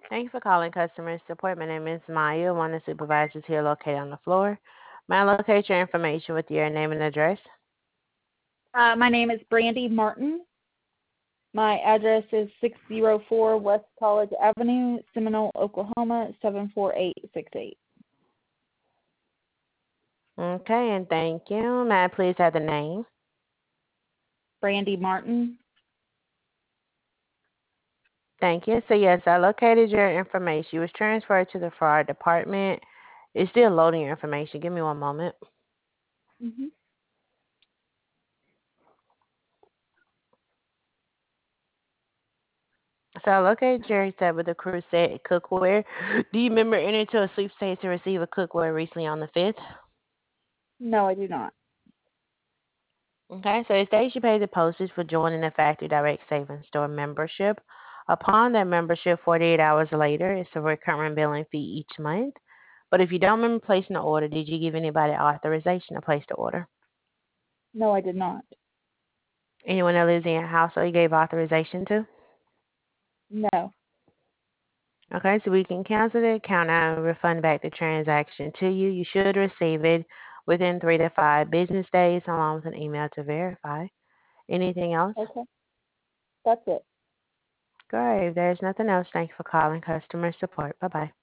Thank you for calling customer support. My name is Maya, one of the supervisors here located on the floor. May I locate your information with your name and address? My name is Brandy Martin. My address is 604 West College Avenue, Seminole, Oklahoma, 74868. Okay, and thank you. May I please have the name? Brandy Martin. Thank you. So yes, I located your information. You was transferred to the fraud department. It's still loading your information. Give me one moment. Mm-hmm. So I located Jerry said with the Crusade cookware. Do you remember entering into a sweepstakes to receive a cookware recently on the 5th? No, I do not. Okay, so it states you pay the postage for joining the Factory Direct Savings Store membership. Upon that membership, 48 hours later, it's a recurring billing fee each month. But if you don't remember placing the order, did you give anybody authorization to place the order? No, I did not. Anyone that lives in your household you gave authorization to? No. Okay, so we can cancel the account out and refund back the transaction to you. You should receive it within 3 to 5 business days, along with an email to verify. Anything else? Okay. That's it. Great. If there's nothing else, thank you for calling customer support. Bye bye.